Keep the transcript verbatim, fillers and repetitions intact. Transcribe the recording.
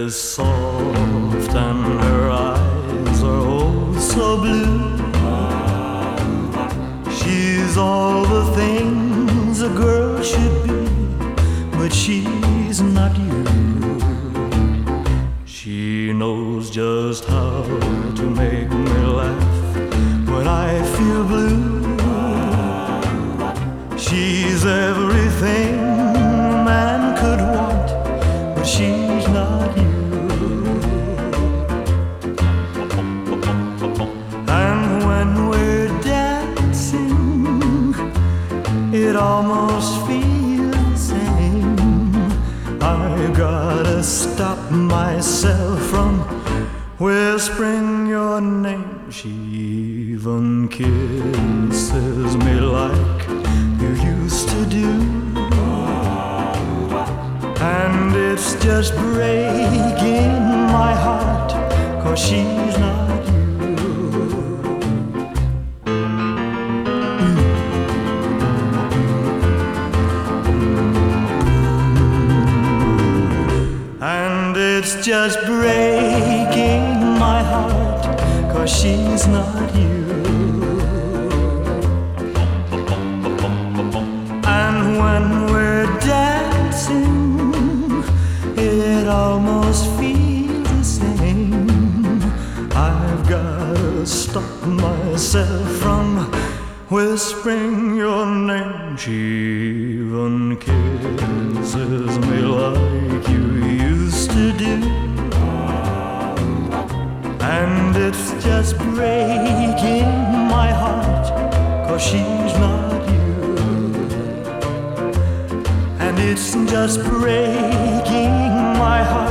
is soft and her eyes are oh so blue. She's all the things a girl should be, but she's not you. She knows just how to make me laugh when I feel blue. She's everything a man could want, but she's not you. And when we're dancing, it almost feels the same. I gotta stop myself from whispering your name. She even kisses me like you used to do, and it's just breaking my heart, 'cause she's not you. And it's just breaking my heart, 'cause she's not you. And when we're dancing, it almost feels the same. I've gotta stop myself from whispering your name. She even kisses me like you used to do, and it's just breaking my heart, 'cause she's not you. And it's just breaking my heart,